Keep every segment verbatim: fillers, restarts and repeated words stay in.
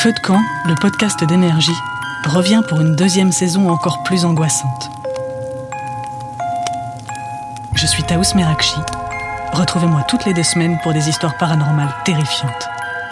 Feu de camp, le podcast d'énergie, revient pour une deuxième saison encore plus angoissante. Je suis Taous Merakchi. Retrouvez-moi toutes les deux semaines pour des histoires paranormales terrifiantes.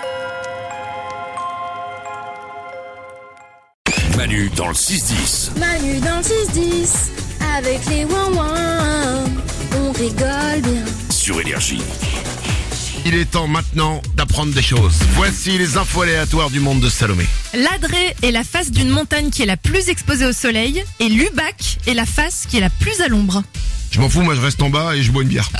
Manu dans le six dix. Manu dans le six dix, avec les ouin-ouin, on rigole bien. Sur Énergie. Il est temps maintenant d'apprendre des choses. Voici les infos aléatoires du monde de Salomé. L'Adré est la face d'une montagne qui est la plus exposée au soleil et l'Ubac est la face qui est la plus à l'ombre. Je m'en fous, moi je reste en bas et je bois une bière.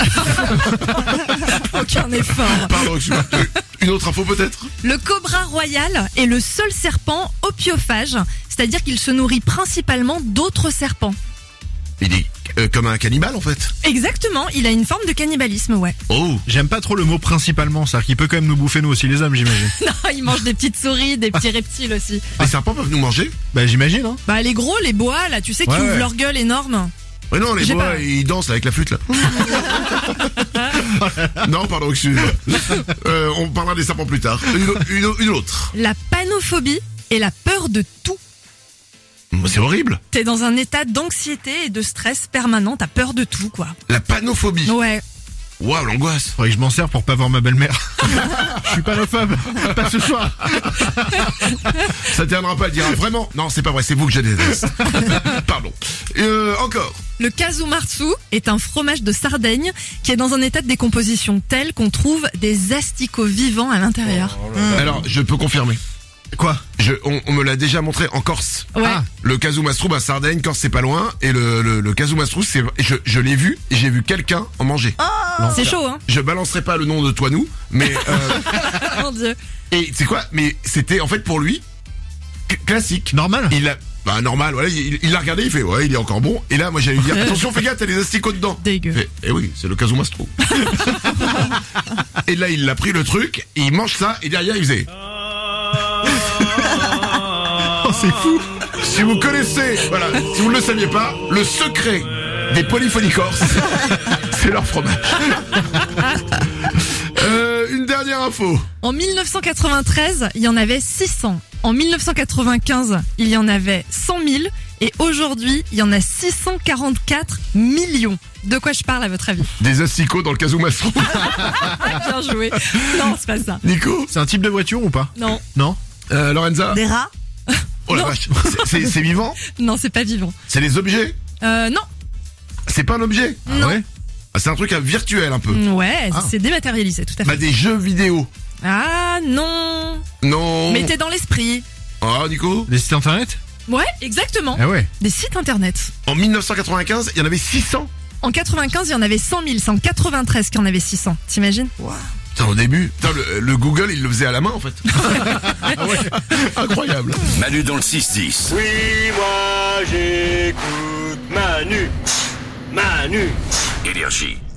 Aucun effort. Pardon, je suis... Une autre info peut-être ? Le cobra royal est le seul serpent opiophage, c'est-à-dire qu'il se nourrit principalement d'autres serpents. Il est euh, comme un cannibale en fait. Exactement, il a une forme de cannibalisme, ouais. Oh, J'aime pas trop le mot principalement, c'est-à-dire qu'il peut quand même nous bouffer nous aussi les hommes, j'imagine. Non, il mange des petites souris, des petits reptiles aussi. les serpents peuvent nous manger ? Bah j'imagine, hein. Bah les gros, les boas, là, tu sais, qui Ouais, ouvrent ouais. leur gueule énorme. Ouais non, les J'ai bois, pas- ils dansent avec la flûte là. Non, pardon, excusez-moi. Euh, on parlera des serpents plus tard. Une, une, une autre. La panophobie est la peur de tout. C'est horrible. T'es dans un état d'anxiété et de stress permanent, t'as peur de tout, quoi. La panophobie. Ouais. Waouh, l'angoisse. Faudrait que je m'en sers pour pas voir ma belle-mère. Je suis panophobe, pas ce soir. Ça tiendra pas, elle dira vraiment. Non, c'est pas vrai, c'est vous que je déteste. Pardon. Euh, encore. Le Kazumarzu est un fromage de Sardaigne qui est dans un état de décomposition tel qu'on trouve des asticots vivants à l'intérieur. Alors, je peux confirmer. Quoi ? Je, on, on me l'a déjà montré en Corse. Ouais. Ah. Le Kazumastrou à Sardaigne, Corse c'est pas loin. Et le, le, le Kazumastrou, c'est, je, je l'ai vu et j'ai vu quelqu'un en manger. C'est chaud, hein. Je balancerai pas le nom de toi nous, mais euh, Mon Dieu. et c'est quoi ? Mais c'était en fait pour lui c- classique. Normal ? Il a bah normal, voilà, il il l'a regardé, il fait ouais, il est encore bon. Et là, moi j'allais lui dire attention, fais gaffe, t'as les asticots dedans. Dégueu. Il fait, eh oui, c'est le Kazumastrou. Et là, il a pris le truc, et il mange ça et derrière il faisait. Oh, c'est fou. Si vous connaissez, voilà, si vous ne le saviez pas, le secret des polyphonies corses, c'est leur fromage. Euh, une dernière info. En mille neuf cent quatre-vingt-treize, il y en avait six cents. En mille neuf cent quatre-vingt-quinze, il y en avait cent mille. Et aujourd'hui, il y en a six cent quarante-quatre millions. De quoi je parle à votre avis? Des asticots dans le Kazumastrou. Bien joué. Non, c'est pas ça. Nico, C'est un type de voiture ou pas ? Non. Non ? euh, Lorenza. Des rats? Oh la Non. vache, c'est- c'est c'est vivant. Non, c'est pas vivant. C'est des objets. Euh, non. C'est pas un objet. Non. ouais. Ah, c'est un truc euh, virtuel un peu. Ouais, Ah. c'est dématérialisé, tout à fait. Bah des jeux vidéo. Ah non. Non. Mais t'es dans l'esprit. Oh Nico. Des sites internet ? Ouais, exactement. Ah ouais. Des sites internet. En mille neuf cent quatre-vingt-quinze, il y en avait six cents. En quatre-vingt-quinze, il y en avait cent mille. C'est en quatre-vingt-treize qu'il y en avait six cents. T'imagines? Putain, au début, putain, le, le Google, il le faisait à la main en fait. Ah ouais. Incroyable. Manu dans le six dix. Oui, moi j'écoute Manu, Manu. Énergie.